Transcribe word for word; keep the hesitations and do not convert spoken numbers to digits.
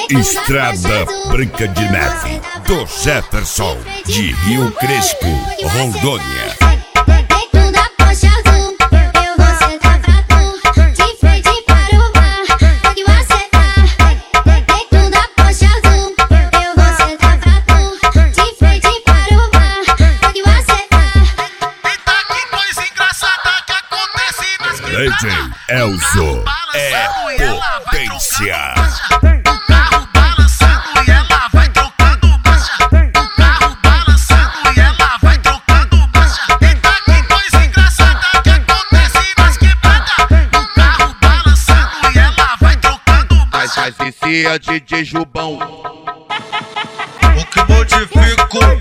Estrada Branca de Neve, do Jefferson, de Rio Crespo, Rondônia. Dentro da Porsche azul, eu vou sentar pra tu, de frente para o bar, onde você tá. Dentro da Porsche azul, eu vou sentar pra tu, de frente para o bar, onde você tá. Eita, que coisa engraçada que acontece nas D J Elzo é potência. Mas esse é D J Jubão. O que modifico